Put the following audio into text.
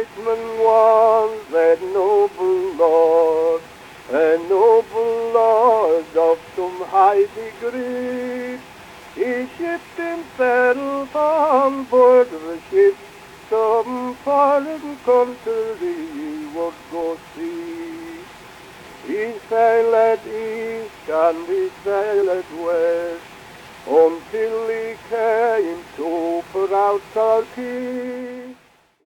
statesman was that a noble lord of some high degree. He shipped himself on board of a ship some foreign country he would go see. He sailed east and he sailed west until he came to Gibraltar Quay.